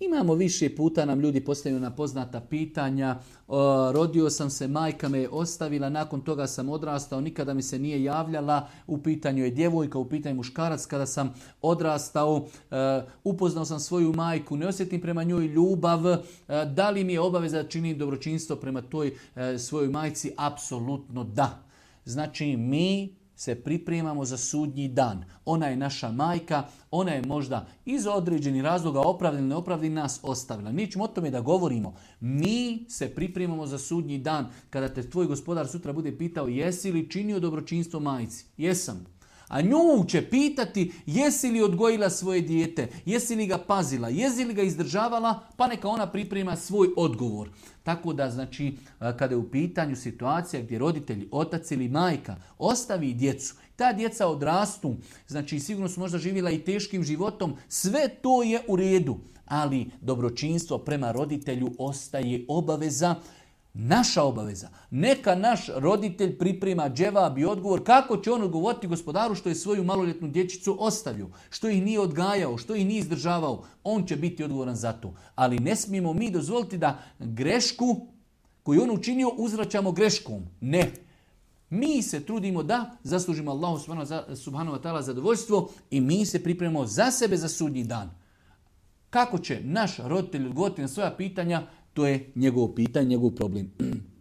Imamo više puta, nam ljudi postavljaju na poznata pitanja. Rodio sam se, majka me je ostavila, nakon toga sam odrastao, nikada mi se nije javljala. U pitanju je djevojka, u pitanju muškarac. Kada sam odrastao, upoznao sam svoju majku, ne osjetim prema njoj ljubav. Da li mi je obaveza da činim dobročinstvo prema toj svojoj majci? Apsolutno da. Znači, mi se pripremamo za sudnji dan. Ona je naša majka, ona je možda iz određenih razloga opravdana, neopravdana nas ostavila. Nećemo o tome da govorimo. Mi se pripremamo za sudnji dan. Kada te tvoj gospodar sutra bude pitao jesi li činio dobročinstvo majci? Jesam. A nju će pitati jesi li odgojila svoje dijete, jesi li ga pazila, jesi li ga izdržavala, pa neka ona priprema svoj odgovor. Tako da, znači, kada je u pitanju situacija gdje roditelji, otac ili majka ostavi djecu, ta djeca odrastu, znači sigurno su možda živjela i teškim životom, sve to je u redu, ali dobročinstvo prema roditelju ostaje obaveza. Naša obaveza. Neka naš roditelj priprema dževab i odgovor kako će on odgovoriti gospodaru što je svoju maloljetnu dječicu ostavio, što ih nije odgajao, što ih nije izdržavao. On će biti odgovoran za to. Ali ne smijemo mi dozvoliti da grešku koju on učinio uzvraćamo greškom. Ne. Mi se trudimo da zaslužimo Allahu subhanahu wa ta'ala zadovoljstvo i mi se pripremamo za sebe za sudnji dan. Kako će naš roditelj odgovoriti na svoja pitanja, to je njegovo pitanje, njegov problem.